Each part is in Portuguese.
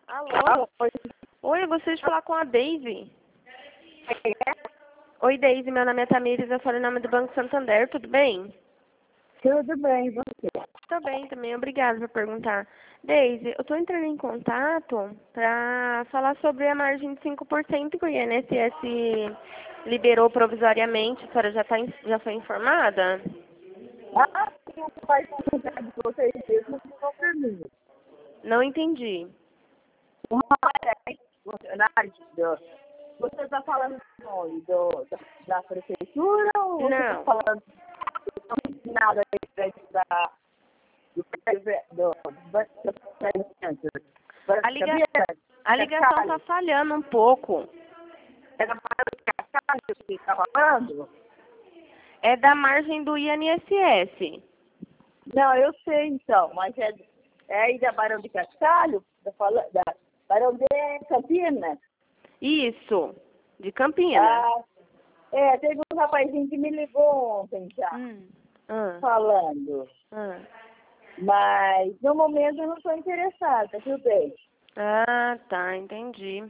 Alô? Oi. Oi, eu gostaria de falar com a Daisy. Oi, Daisy, meu nome é Tamires, eu falo em nome do Banco Santander, tudo bem? Tudo bem, e você? Tô bem também, obrigada por perguntar. Daisy, eu tô entrando em contato para falar sobre a margem de 5% que o INSS liberou provisoriamente. A senhora já foi informada? Ah, sim, o pai convidado de vocês mesmo falou para mim. Não entendi. Um rapaz, funcionário, você está falando do nome da prefeitura ou você está Não. falando do nada aí do A ligação tá falhando um pouco. É da Cascalho que você está falando? É da margem do INSS. Não, eu sei então, mas é aí da Barão de Cascalho, da Barão de Campinas. Isso, de Campinas. Ah, teve um rapazinho que me ligou ontem já, Ah, falando. ah. Mas no momento eu não estou interessada, viu, bem? Ah, tá, entendi.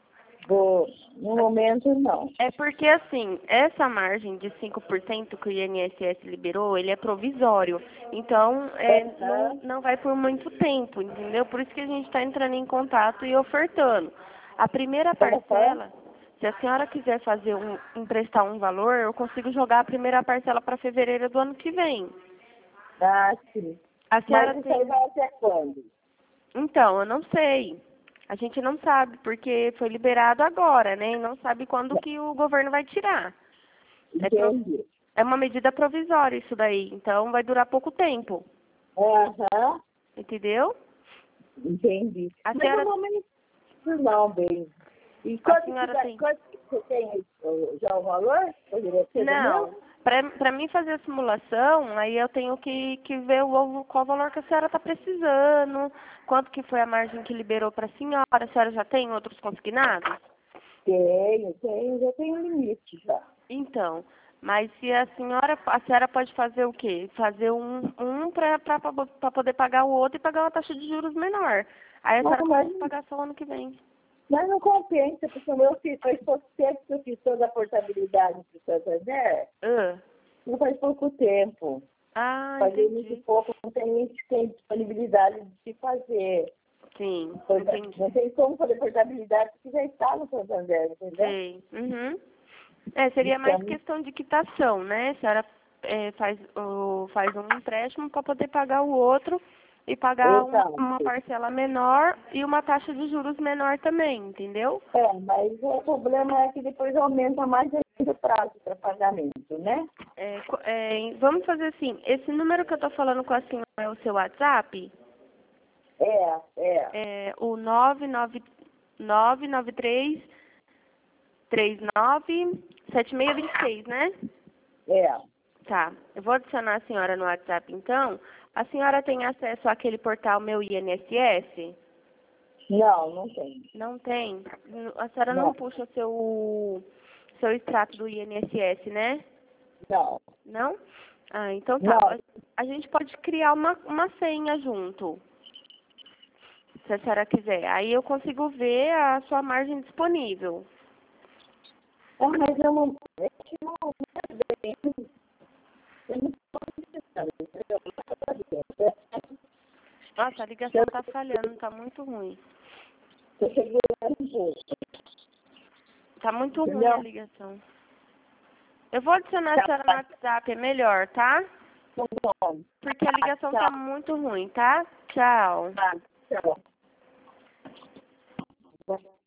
No momento não. É porque, assim, essa margem de 5% que o INSS liberou, ele é provisório. Então, Aham. não vai por muito tempo, entendeu? Por isso que a gente está entrando em contato e ofertando. A primeira Aham. parcela, se a senhora quiser emprestar um valor, eu consigo jogar a primeira parcela para fevereiro do ano que vem. Ah, sim. A senhora Mas isso aí tem... vai até quando? Então, eu não sei. A gente não sabe, porque foi liberado agora, né? E não sabe quando que o governo vai tirar. Entendi. É uma medida provisória isso daí, então vai durar pouco tempo, Aham. entendeu? Entendi. A Mas no senhora, momento não, bem. E a quanto senhora tem... que você tem já o valor? Poderia ser do Não, meu? para mim fazer a simulação, aí eu tenho que ver qual valor que a senhora está precisando, quanto que foi a margem que liberou para a senhora já tem outros consignados? Já tenho limite já. Então, mas se a senhora pode fazer o quê? Fazer um para poder pagar o outro e pagar uma taxa de juros menor. Aí a senhora começa a pagar só ano que vem. Mas não compensa, porque faz pouco tempo que eu fiz toda a portabilidade do Santander, Ah, não faz pouco tempo. Fazer muito entendi. pouco, não tem disponibilidade de se fazer. Sim, Não entendi. tem como fazer portabilidade porque já está no Santander, entendeu? Sei. Uhum. Seria mais Então, questão de quitação, né? A senhora faz um empréstimo para poder pagar o outro e pagar uma exato. parcela menor e uma taxa de juros menor também, entendeu? Mas o problema é que depois aumenta mais ainda o prazo para pagamento, né? Vamos fazer assim, esse número que eu tô falando com a senhora é o seu WhatsApp? É. É o 993397626, né? É. Tá. Eu vou adicionar a senhora no WhatsApp, então. A senhora tem acesso àquele portal Meu INSS? Não tem. Não tem? A senhora não Não, puxa seu extrato do INSS, né? não, Não? Ah, então tá. não. A gente pode criar uma senha junto, se a senhora quiser. Aí eu consigo ver a sua margem disponível. Mas eu não bem. Eu não estou precisando, entendeu? Nossa, a ligação tá falhando, tá muito ruim. Estou segurando um pouco, Tá muito ruim a entendeu? ligação. Eu vou adicionar a senhora no Tá, WhatsApp, é melhor, tá? tá bom. Porque a ligação tá muito ruim, tá? Tchau. Tá, tchau.